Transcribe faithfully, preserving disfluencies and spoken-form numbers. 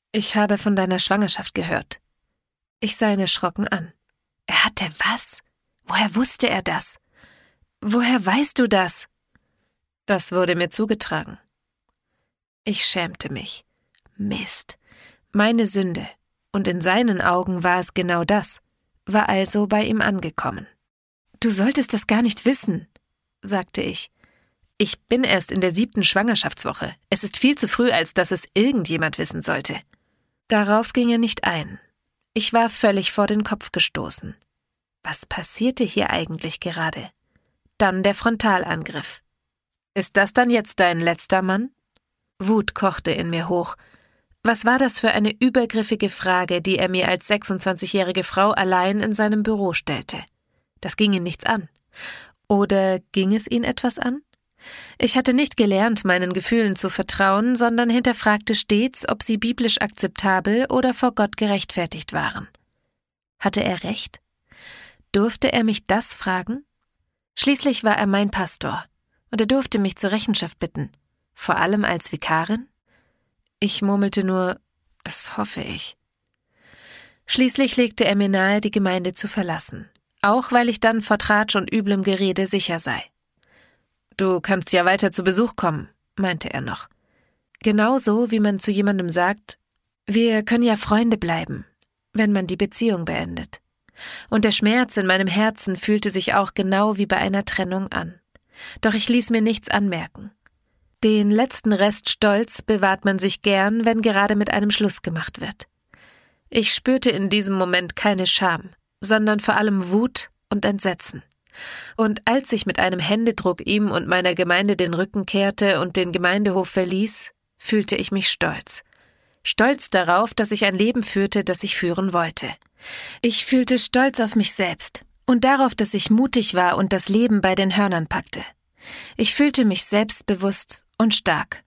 Ich habe von deiner Schwangerschaft gehört. Ich sah ihn erschrocken an. Er hatte was? Woher wusste er das? Woher weißt du das? Das wurde mir zugetragen. Ich schämte mich. Mist. Meine Sünde. Und in seinen Augen war es genau das. War also bei ihm angekommen. Du solltest das gar nicht wissen, sagte ich. Ich bin erst in der siebten Schwangerschaftswoche. Es ist viel zu früh, als dass es irgendjemand wissen sollte. Darauf ging er nicht ein. Ich war völlig vor den Kopf gestoßen. Was passierte hier eigentlich gerade? Dann der Frontalangriff. Ist das dann jetzt dein letzter Mann? Wut kochte in mir hoch. Was war das für eine übergriffige Frage, die er mir als sechsundzwanzigjährige Frau allein in seinem Büro stellte? Das ging ihn nichts an. Oder ging es ihn etwas an? Ich hatte nicht gelernt, meinen Gefühlen zu vertrauen, sondern hinterfragte stets, ob sie biblisch akzeptabel oder vor Gott gerechtfertigt waren. Hatte er recht? Durfte er mich das fragen? Schließlich war er mein Pastor, und er durfte mich zur Rechenschaft bitten, vor allem als Vikarin? Ich murmelte nur, das hoffe ich. Schließlich legte er mir nahe, die Gemeinde zu verlassen, auch weil ich dann vor Tratsch und üblem Gerede sicher sei. Du kannst ja weiter zu Besuch kommen, meinte er noch. Genauso, wie man zu jemandem sagt, wir können ja Freunde bleiben, wenn man die Beziehung beendet. Und der Schmerz in meinem Herzen fühlte sich auch genau wie bei einer Trennung an. Doch ich ließ mir nichts anmerken. Den letzten Rest Stolz bewahrt man sich gern, wenn gerade mit einem Schluss gemacht wird. Ich spürte in diesem Moment keine Scham, sondern vor allem Wut und Entsetzen. Und als ich mit einem Händedruck ihm und meiner Gemeinde den Rücken kehrte und den Gemeindehof verließ, fühlte ich mich stolz. Stolz darauf, dass ich ein Leben führte, das ich führen wollte. Ich fühlte Stolz auf mich selbst und darauf, dass ich mutig war und das Leben bei den Hörnern packte. Ich fühlte mich selbstbewusst und stark.